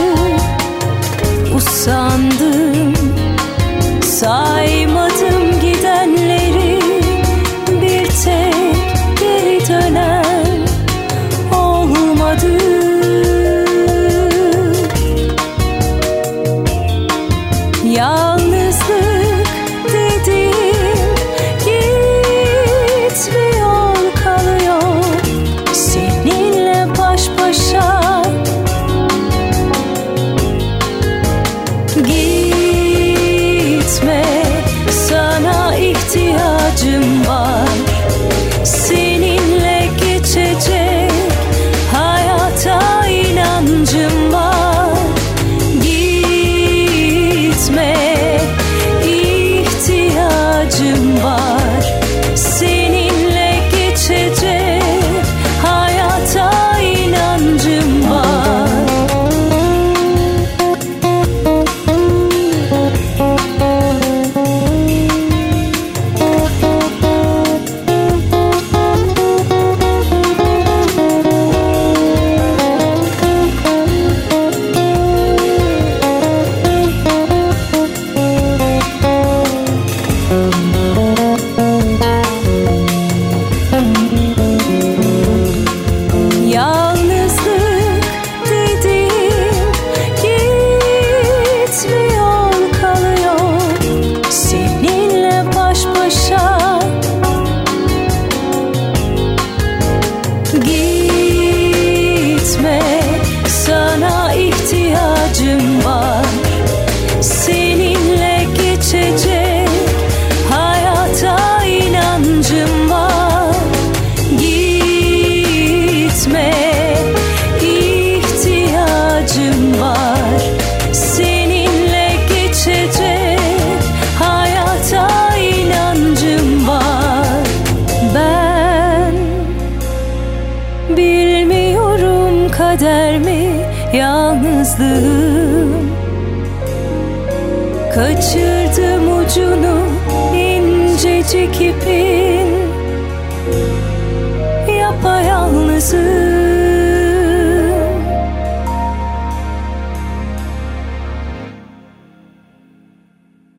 usandım, saymadım gidenleri, bir tek geri dönen olmadı. Yalnızlık dediğim gitmiyor, kalıyor seninle baş başa. Gitme, sana ihtiyacım var. Seninle geçecek hayata inancım var. Gitme, ihtiyacım var. Seninle geçecek hayata inancım var. Yalnızlık dediğim gitmiyor, kalıyor seninle baş başa. Gitme, sana ihtiyacım var. Seninle geçecek hayata inancım var. Gitme, ihtiyacım var. Seninle geçecek hayata inancım var. Ben bilmiyorum kader mi, yalnızlığım. Kaçırdım ucunu incecik ipin, yapayalnızım.